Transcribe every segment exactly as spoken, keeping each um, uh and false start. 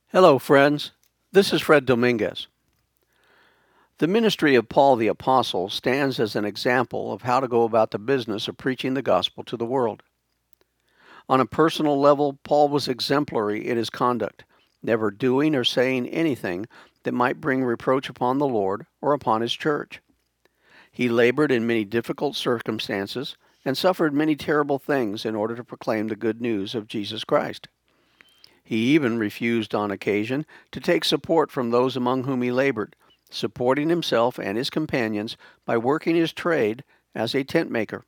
Hello, friends. This is Fred Dominguez. The ministry of Paul the Apostle stands as an example of how to go about the business of preaching the gospel to the world. On a personal level, Paul was exemplary in his conduct, never doing or saying anything that might bring reproach upon the Lord or upon his church. He labored in many difficult circumstances and suffered many terrible things in order to proclaim the good news of Jesus Christ. He even refused on occasion to take support from those among whom he labored, supporting himself and his companions by working his trade as a tent maker.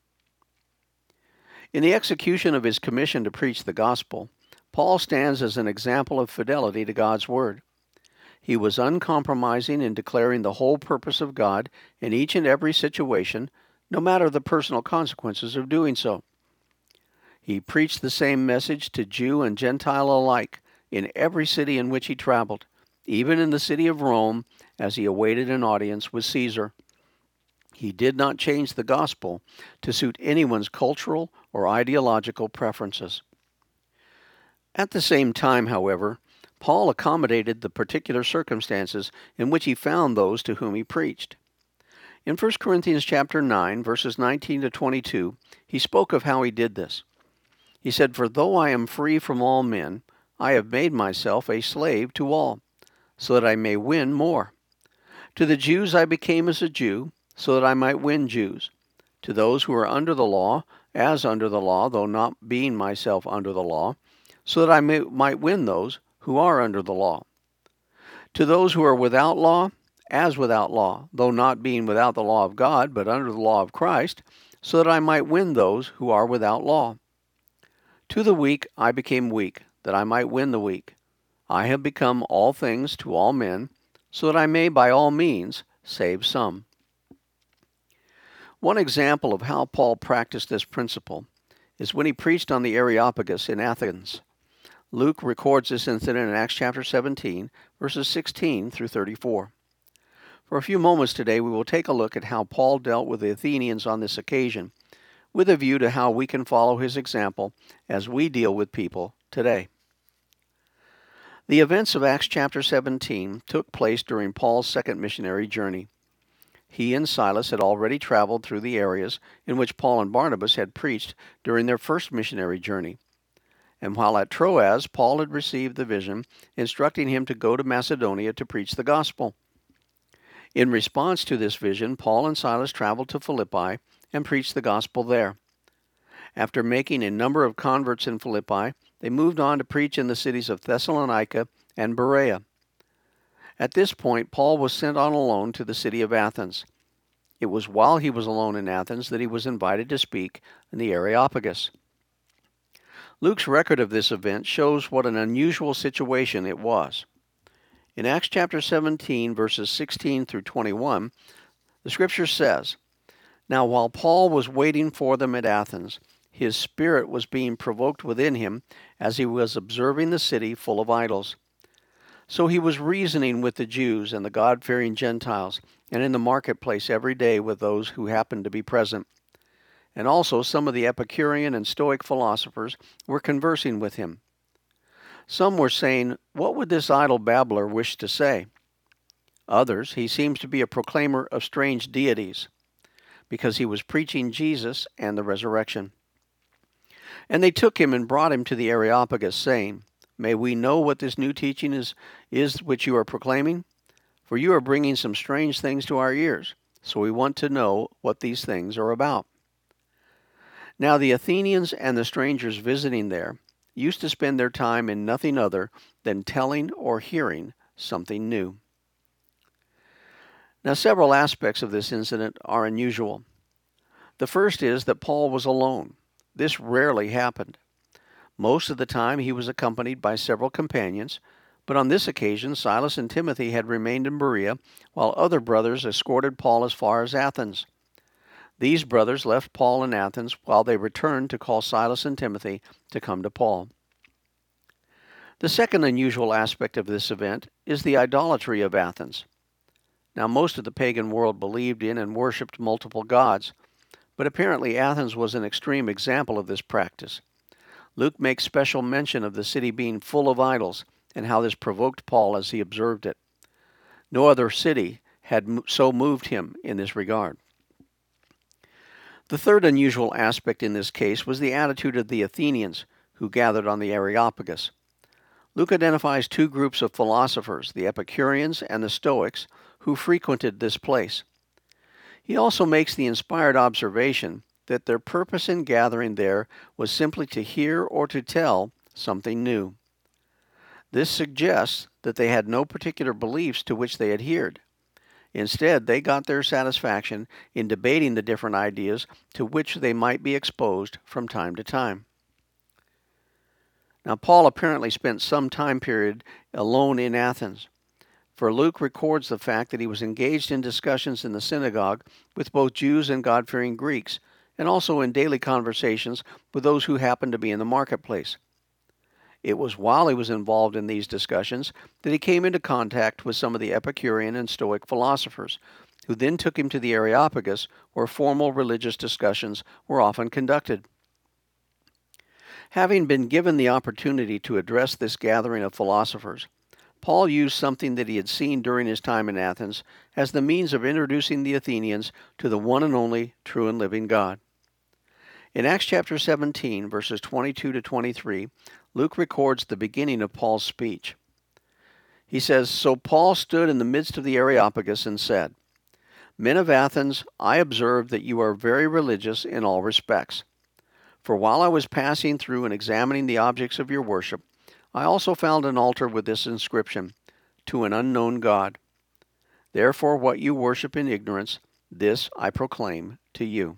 In the execution of his commission to preach the gospel, Paul stands as an example of fidelity to God's word. He was uncompromising in declaring the whole purpose of God in each and every situation, no matter the personal consequences of doing so. He preached the same message to Jew and Gentile alike in every city in which he traveled, even in the city of Rome as he awaited an audience with Caesar. He did not change the gospel to suit anyone's cultural or ideological preferences. At the same time, however, Paul accommodated the particular circumstances in which he found those to whom he preached. In First Corinthians chapter nine, verses nineteen to twenty-two, he spoke of how he did this. He said, "For though I am free from all men, I have made myself a slave to all, so that I may win more. To the Jews I became as a Jew, so that I might win Jews. To those who are under the law, as under the law, though not being myself under the law, so that I may, might win those who are under the law. To those who are without law, as without law, though not being without the law of God, but under the law of Christ, so that I might win those who are without law. To the weak I became weak, that I might win the weak. I have become all things to all men, so that I may by all means save some." One example of how Paul practiced this principle is when he preached on the Areopagus in Athens. Luke records this incident in Acts chapter seventeen, verses sixteen through thirty-four. For a few moments today, we will take a look at how Paul dealt with the Athenians on this occasion, with a view to how we can follow his example as we deal with people today. The events of Acts chapter seventeen took place during Paul's second missionary journey. He and Silas had already traveled through the areas in which Paul and Barnabas had preached during their first missionary journey. And while at Troas, Paul had received the vision instructing him to go to Macedonia to preach the gospel. In response to this vision, Paul and Silas traveled to Philippi and preached the gospel there. After making a number of converts in Philippi, they moved on to preach in the cities of Thessalonica and Berea. At this point, Paul was sent on alone to the city of Athens. It was while he was alone in Athens that he was invited to speak in the Areopagus. Luke's record of this event shows what an unusual situation it was. In Acts chapter seventeen, verses sixteen through twenty-one, the scripture says, "Now while Paul was waiting for them at Athens, his spirit was being provoked within him as he was observing the city full of idols. So he was reasoning with the Jews and the God-fearing Gentiles, and in the marketplace every day with those who happened to be present. And also some of the Epicurean and Stoic philosophers were conversing with him. Some were saying, 'What would this idle babbler wish to say?' Others, 'He seems to be a proclaimer of strange deities,' because he was preaching Jesus and the resurrection. And they took him and brought him to the Areopagus, saying, 'May we know what this new teaching is, is which you are proclaiming? For you are bringing some strange things to our ears, so we want to know what these things are about.' Now the Athenians and the strangers visiting there used to spend their time in nothing other than telling or hearing something new." Now, several aspects of this incident are unusual. The first is that Paul was alone. This rarely happened. Most of the time he was accompanied by several companions, but on this occasion Silas and Timothy had remained in Berea, while other brothers escorted Paul as far as Athens. These brothers left Paul in Athens while they returned to call Silas and Timothy to come to Paul. The second unusual aspect of this event is the idolatry of Athens. Now, most of the pagan world believed in and worshipped multiple gods, but apparently Athens was an extreme example of this practice. Luke makes special mention of the city being full of idols, and how this provoked Paul as he observed it. No other city had so moved him in this regard. The third unusual aspect in this case was the attitude of the Athenians who gathered on the Areopagus. Luke identifies two groups of philosophers, the Epicureans and the Stoics, who frequented this place. He also makes the inspired observation that their purpose in gathering there was simply to hear or to tell something new. This suggests that they had no particular beliefs to which they adhered. Instead, they got their satisfaction in debating the different ideas to which they might be exposed from time to time. Now, Paul apparently spent some time period alone in Athens, for Luke records the fact that he was engaged in discussions in the synagogue with both Jews and God-fearing Greeks, and also in daily conversations with those who happened to be in the marketplace. It was while he was involved in these discussions that he came into contact with some of the Epicurean and Stoic philosophers, who then took him to the Areopagus, where formal religious discussions were often conducted. Having been given the opportunity to address this gathering of philosophers, Paul used something that he had seen during his time in Athens as the means of introducing the Athenians to the one and only true and living God. In Acts chapter seventeen, verses twenty-two to twenty-three, Luke records the beginning of Paul's speech. He says, "So Paul stood in the midst of the Areopagus and said, 'Men of Athens, I observe that you are very religious in all respects. For while I was passing through and examining the objects of your worship, I also found an altar with this inscription, To an unknown God. Therefore what you worship in ignorance, this I proclaim to you.'"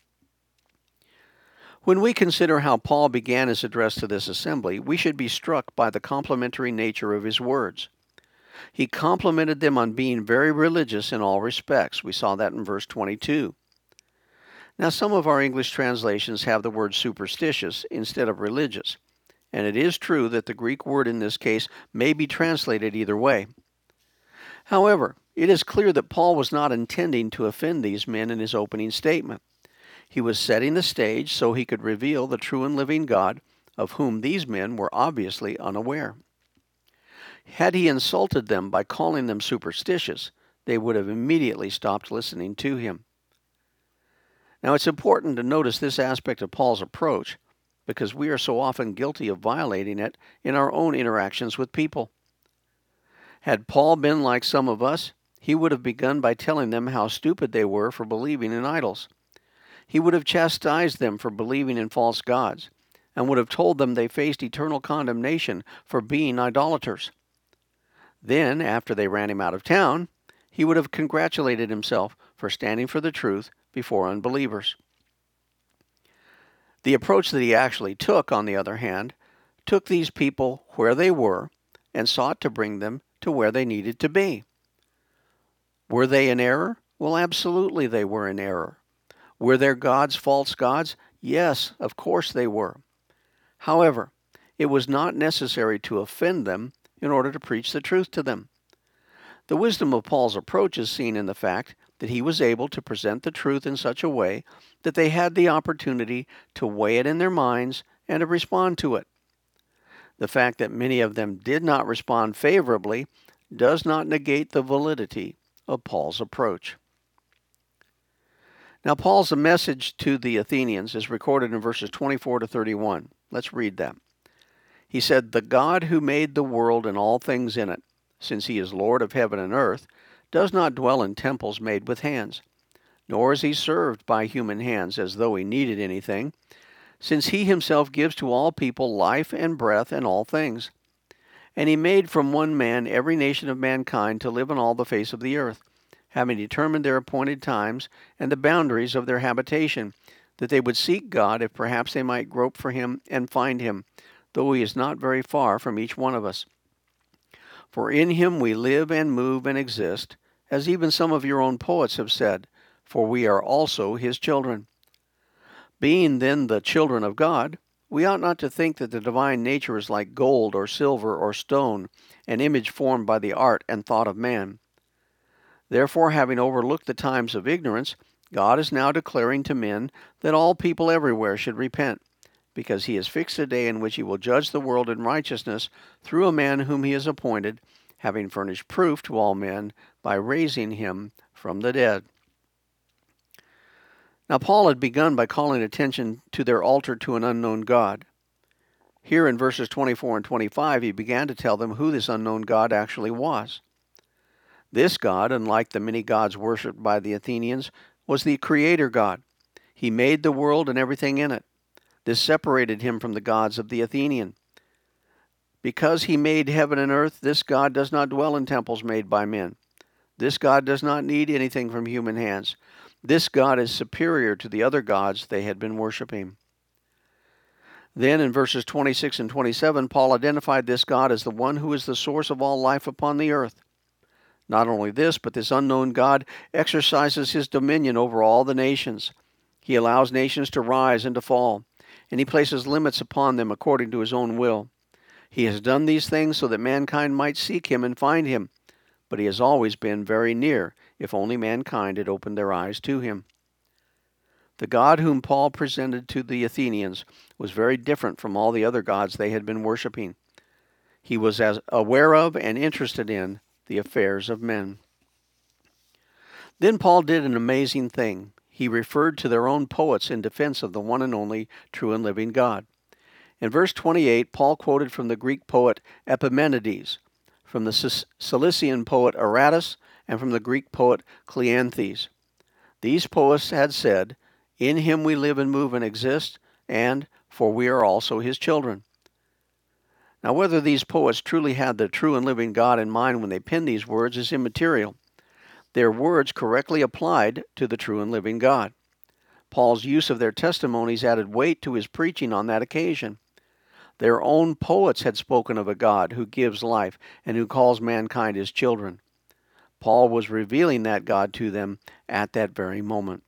When we consider how Paul began his address to this assembly, we should be struck by the complimentary nature of his words. He complimented them on being very religious in all respects. We saw that in verse twenty-two. Now, some of our English translations have the word superstitious instead of religious, and it is true that the Greek word in this case may be translated either way. However, it is clear that Paul was not intending to offend these men in his opening statement. He was setting the stage so he could reveal the true and living God, of whom these men were obviously unaware. Had he insulted them by calling them superstitious, they would have immediately stopped listening to him. Now, it's important to notice this aspect of Paul's approach, because we are so often guilty of violating it in our own interactions with people. Had Paul been like some of us, he would have begun by telling them how stupid they were for believing in idols. He would have chastised them for believing in false gods, and would have told them they faced eternal condemnation for being idolaters. Then, after they ran him out of town, he would have congratulated himself for standing for the truth before unbelievers. The approach that he actually took, on the other hand, took these people where they were and sought to bring them to where they needed to be. Were they in error? Well, absolutely they were in error. Were their gods false gods? Yes, of course they were. However, it was not necessary to offend them in order to preach the truth to them. The wisdom of Paul's approach is seen in the fact that he was able to present the truth in such a way that they had the opportunity to weigh it in their minds and to respond to it. The fact that many of them did not respond favorably does not negate the validity of Paul's approach. Now, Paul's message to the Athenians is recorded in verses twenty-four to thirty-one. Let's read that. He said, "The God who made the world and all things in it, since he is Lord of heaven and earth, does not dwell in temples made with hands, nor is he served by human hands as though he needed anything, since he himself gives to all people life and breath and all things. And he made from one man every nation of mankind to live on all the face of the earth, having determined their appointed times and the boundaries of their habitation, that they would seek God if perhaps they might grope for him and find him, though he is not very far from each one of us. For in him we live and move and exist, as even some of your own poets have said, for we are also his children. Being then the children of God, we ought not to think that the divine nature is like gold or silver or stone, an image formed by the art and thought of man. Therefore, having overlooked the times of ignorance, God is now declaring to men that all people everywhere should repent, because he has fixed a day in which he will judge the world in righteousness through a man whom he has appointed, having furnished proof to all men by raising him from the dead." Now, Paul had begun by calling attention to their altar to an unknown God. Here in verses twenty-four and twenty-five, he began to tell them who this unknown God actually was. This God, unlike the many gods worshipped by the Athenians, was the Creator God. He made the world and everything in it. This separated him from the gods of the Athenian. Because he made heaven and earth, this God does not dwell in temples made by men. This God does not need anything from human hands. This God is superior to the other gods they had been worshiping. Then in verses twenty-six and twenty-seven, Paul identified this God as the one who is the source of all life upon the earth. Not only this, but this unknown God exercises his dominion over all the nations. He allows nations to rise and to fall, and he places limits upon them according to his own will. He has done these things so that mankind might seek him and find him, but he has always been very near, if only mankind had opened their eyes to him. The God whom Paul presented to the Athenians was very different from all the other gods they had been worshiping. He was as aware of and interested in the affairs of men. Then Paul did an amazing thing. He referred to their own poets in defense of the one and only true and living God. In verse twenty-eight, Paul quoted from the Greek poet Epimenides, from the Cilician poet Aratus, and from the Greek poet Cleanthes. These poets had said, "In him we live and move and exist, and for we are also his children." Now, whether these poets truly had the true and living God in mind when they penned these words is immaterial. Their words correctly applied to the true and living God. Paul's use of their testimonies added weight to his preaching on that occasion. Their own poets had spoken of a God who gives life and who calls mankind his children. Paul was revealing that God to them at that very moment.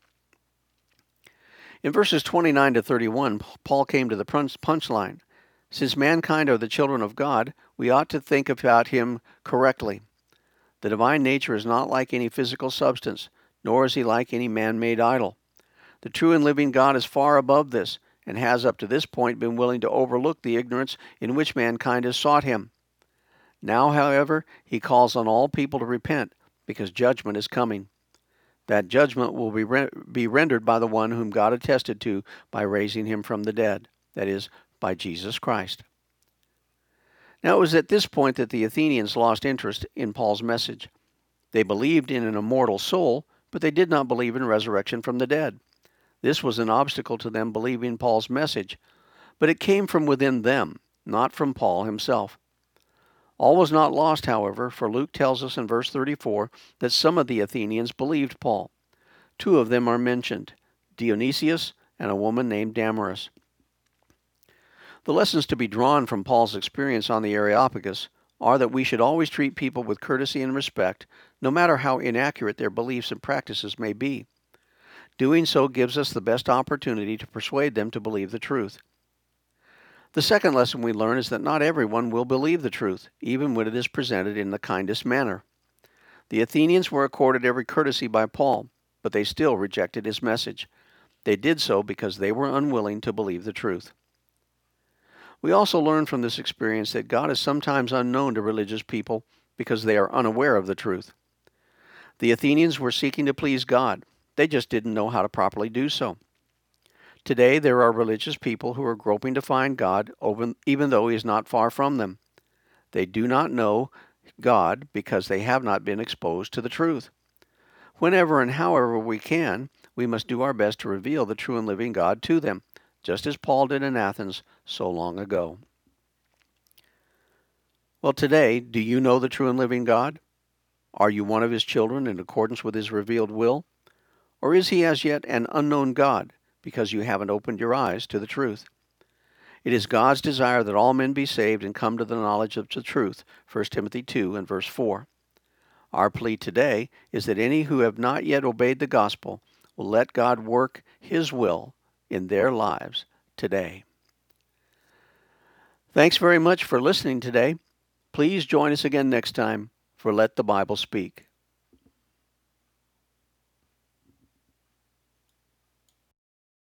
In verses twenty-nine to thirty-one, Paul came to the punchline. Since mankind are the children of God, we ought to think about him correctly. The divine nature is not like any physical substance, nor is he like any man-made idol. The true and living God is far above this, and has up to this point been willing to overlook the ignorance in which mankind has sought him. Now, however, he calls on all people to repent, because judgment is coming. That judgment will be, re- be rendered by the one whom God attested to by raising him from the dead, that is, by Jesus Christ. Now, it was at this point that the Athenians lost interest in Paul's message. They believed in an immortal soul, but they did not believe in resurrection from the dead. This was an obstacle to them believing Paul's message, but it came from within them, not from Paul himself. All was not lost, however, for Luke tells us in verse thirty-four that some of the Athenians believed Paul. Two of them are mentioned, Dionysius and a woman named Damaris. The lessons to be drawn from Paul's experience on the Areopagus are that we should always treat people with courtesy and respect, no matter how inaccurate their beliefs and practices may be. Doing so gives us the best opportunity to persuade them to believe the truth. The second lesson we learn is that not everyone will believe the truth, even when it is presented in the kindest manner. The Athenians were accorded every courtesy by Paul, but they still rejected his message. They did so because they were unwilling to believe the truth. We also learn from this experience that God is sometimes unknown to religious people because they are unaware of the truth. The Athenians were seeking to please God. They just didn't know how to properly do so. Today, there are religious people who are groping to find God, even though he is not far from them. They do not know God because they have not been exposed to the truth. Whenever and however we can, we must do our best to reveal the true and living God to them, just as Paul did in Athens so long ago. Well, today, do you know the true and living God? Are you one of his children in accordance with his revealed will? Or is he as yet an unknown God because you haven't opened your eyes to the truth? It is God's desire that all men be saved and come to the knowledge of the truth, First Timothy two and verse four. Our plea today is that any who have not yet obeyed the gospel will let God work his will in their lives today. Thanks very much for listening today. Please join us again next time for Let the Bible Speak.